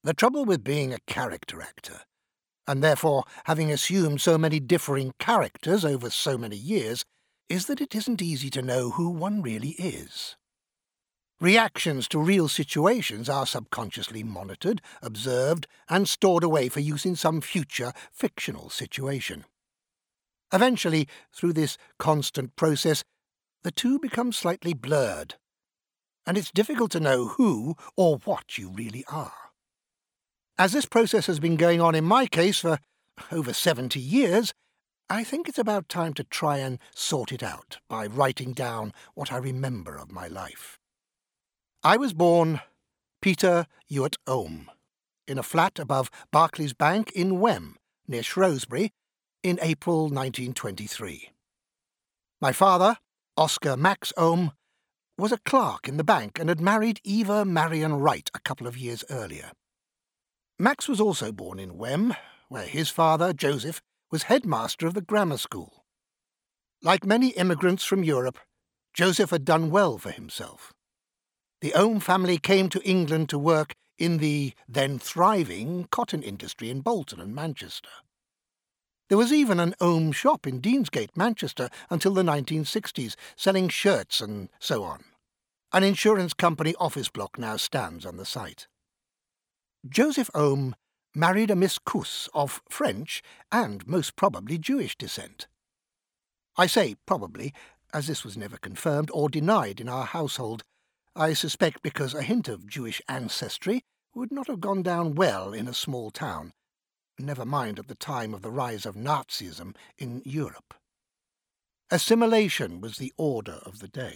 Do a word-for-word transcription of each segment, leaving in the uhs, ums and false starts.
The trouble with being a character actor, and therefore having assumed so many differing characters over so many years, is that it isn't easy to know who one really is. Reactions to real situations are subconsciously monitored, observed, and stored away for use in some future fictional situation. Eventually, through this constant process, the two become slightly blurred, and it's difficult to know who or what you really are. As this process has been going on in my case for over seventy years, I think it's about time to try and sort it out by writing down what I remember of my life. I was born Peter Ewart Ohm in a flat above Barclays Bank in Wem, near Shrewsbury, in April nineteen twenty-three. My father, Oscar Max Ohm, was a clerk in the bank and had married Eva Marion Wright a couple of years earlier. Max was also born in Wem, where his father, Joseph, was headmaster of the grammar school. Like many immigrants from Europe, Joseph had done well for himself. The Ohm family came to England to work in the then thriving cotton industry in Bolton and Manchester. There was even an Ohm shop in Deansgate, Manchester, until the nineteen sixties, selling shirts and so on. An insurance company office block now stands on the site. Joseph Ohm married a Miss Kuss of French and most probably Jewish descent. I say probably, as this was never confirmed or denied in our household. I suspect because a hint of Jewish ancestry would not have gone down well in a small town, never mind at the time of the rise of Nazism in Europe. Assimilation was the order of the day.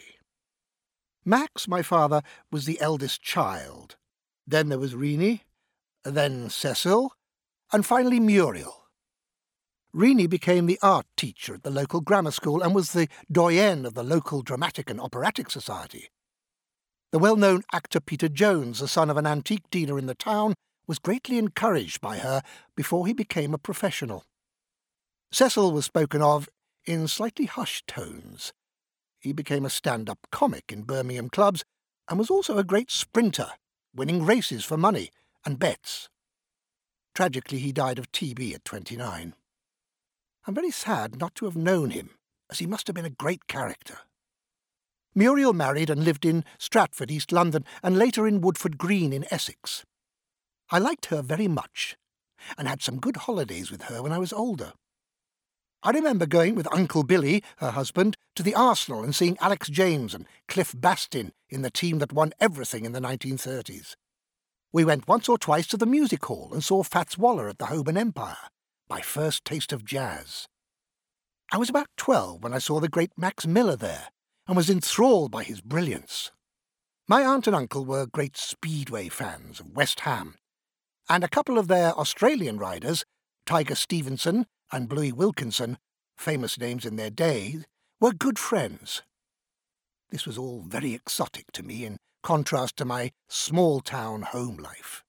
Max, my father, was the eldest child. Then there was Renée, then Cecil, and finally Muriel. Renée became the art teacher at the local grammar school and was the doyenne of the local dramatic and operatic society. The well-known actor Peter Jones, the son of an antique dealer in the town, was greatly encouraged by her before he became a professional. Cecil was spoken of in slightly hushed tones. He became a stand-up comic in Birmingham clubs and was also a great sprinter, winning races for money and bets. Tragically, he died of T B at twenty-nine. I'm very sad not to have known him, as he must have been a great character. Muriel married and lived in Stratford, East London, and later in Woodford Green in Essex. I liked her very much, and had some good holidays with her when I was older. I remember going with Uncle Billy, her husband, to the Arsenal and seeing Alex James and Cliff Bastin in the team that won everything in the nineteen thirties. We went once or twice to the music hall and saw Fats Waller at the Holborn Empire, my first taste of jazz. I was about twelve when I saw the great Max Miller there, and was enthralled by his brilliance. My aunt and uncle were great Speedway fans of West Ham, and a couple of their Australian riders, Tiger Stevenson and Bluey Wilkinson, famous names in their day, were good friends. This was all very exotic to me in contrast to my small-town home life.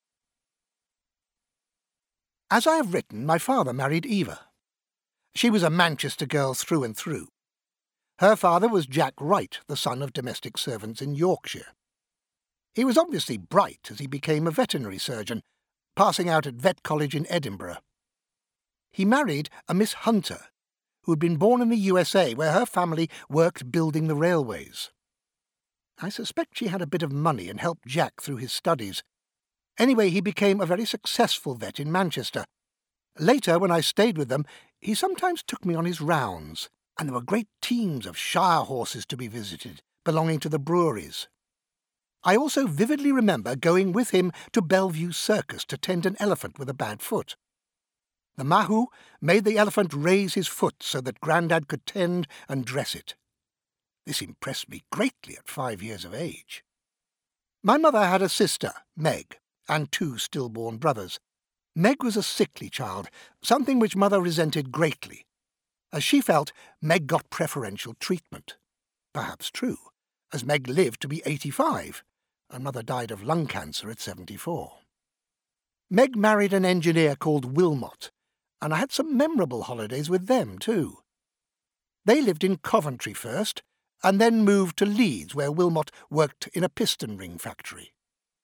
As I have written, my father married Eva. She was a Manchester girl through and through. Her father was Jack Wright, the son of domestic servants in Yorkshire. He was obviously bright as he became a veterinary surgeon, passing out at Vet College in Edinburgh. He married a Miss Hunter, who had been born in the U S A, where her family worked building the railways. I suspect she had a bit of money and helped Jack through his studies. Anyway, he became a very successful vet in Manchester. Later, when I stayed with them, he sometimes took me on his rounds, and there were great teams of Shire horses to be visited, belonging to the breweries. I also vividly remember going with him to Bellevue Circus to tend an elephant with a bad foot. The Mahu made the elephant raise his foot so that Grandad could tend and dress it. This impressed me greatly at five years of age. My mother had a sister, Meg, and two stillborn brothers. Meg was a sickly child, something which Mother resented greatly, as she felt Meg got preferential treatment. Perhaps true, as Meg lived to be eighty-five, and Mother died of lung cancer at seventy-four. Meg married an engineer called Wilmot, and I had some memorable holidays with them too. They lived in Coventry first, and then moved to Leeds, where Wilmot worked in a piston ring factory.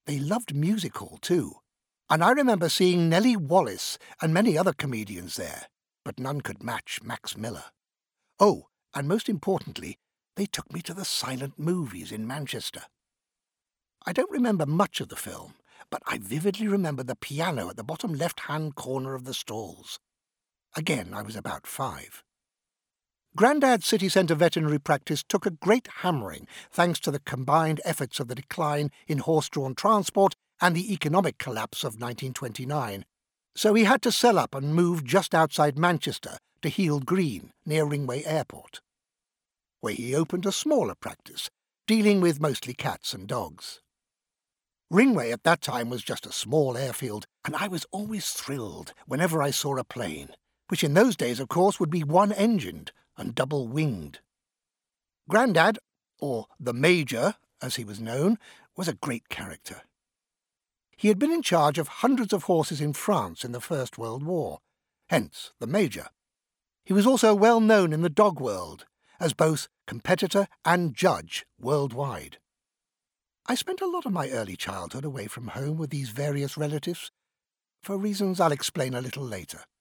They loved music hall too, and I remember seeing Nellie Wallace and many other comedians there, but none could match Max Miller. Oh, and most importantly, they took me to the silent movies in Manchester. I don't remember much of the film, but I vividly remember the piano at the bottom left-hand corner of the stalls. Again, I was about five. Grandad's city centre veterinary practice took a great hammering thanks to the combined efforts of the decline in horse-drawn transport and the economic collapse of nineteen twenty-nine, so he had to sell up and move just outside Manchester to Heald Green, near Ringway Airport, where he opened a smaller practice, dealing with mostly cats and dogs. Ringway at that time was just a small airfield, and I was always thrilled whenever I saw a plane, which in those days, of course, would be one-engined and double-winged. Grandad, or the Major, as he was known, was a great character. He had been in charge of hundreds of horses in France in the First World War, hence the Major. He was also well known in the dog world, as both competitor and judge worldwide. I spent a lot of my early childhood away from home with these various relatives, for reasons I'll explain a little later.